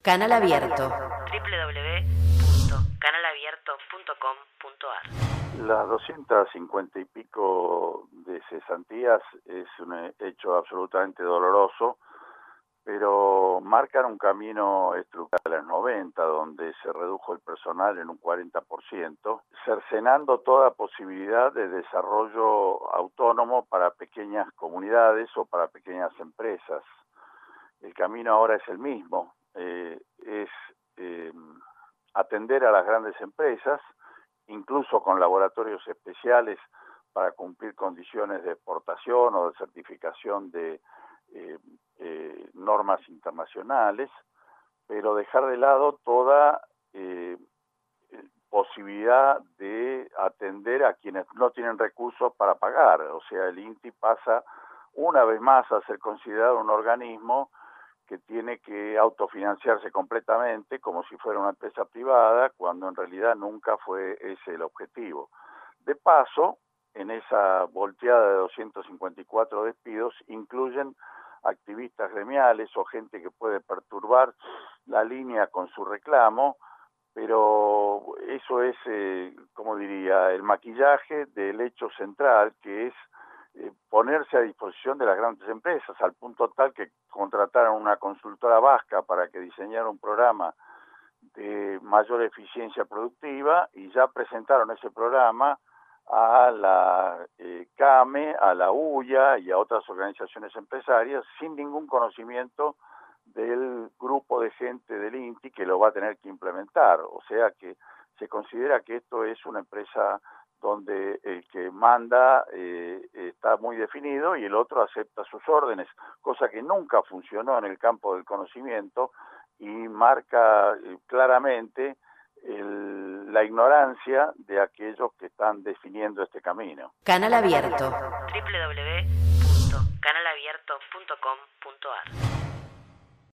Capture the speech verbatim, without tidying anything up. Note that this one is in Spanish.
Canal Abierto. doble u doble u doble u punto canal abierto punto com punto a r. Las doscientas cincuenta y pico de cesantías es un hecho absolutamente doloroso, pero marcan un camino estructural de los noventa, donde se redujo el personal en un cuarenta por ciento, cercenando toda posibilidad de desarrollo autónomo para pequeñas comunidades o para pequeñas empresas. El camino ahora es el mismo, eh, es eh, atender a las grandes empresas, incluso con laboratorios especiales para cumplir condiciones de exportación o de certificación de eh, eh, normas internacionales, pero dejar de lado toda eh, posibilidad de atender a quienes no tienen recursos para pagar. O sea, el INTI pasa una vez más a ser considerado un organismo que tiene que autofinanciarse completamente como si fuera una empresa privada, cuando en realidad nunca fue ese el objetivo. De paso, en esa volteada de doscientos cincuenta y cuatro despidos incluyen activistas gremiales o gente que puede perturbar la línea con su reclamo, pero eso es, eh, como diría, el maquillaje del hecho central, que es eh, ponerse a disposición de las grandes empresas, al punto tal que contrataron una consultora vasca para que diseñara un programa de mayor eficiencia productiva y ya presentaron ese programa a la eh, CAME, a la UIA y a otras organizaciones empresarias sin ningún conocimiento del grupo de gente del INTI que lo va a tener que implementar. O sea que se considera que esto es una empresa donde el que manda eh, está muy definido y el otro acepta sus órdenes, cosa que nunca funcionó en el campo del conocimiento y marca eh, claramente el, la ignorancia de aquellos que están definiendo este camino. Canal Abierto. doble u doble u doble u punto canal abierto punto com punto a r.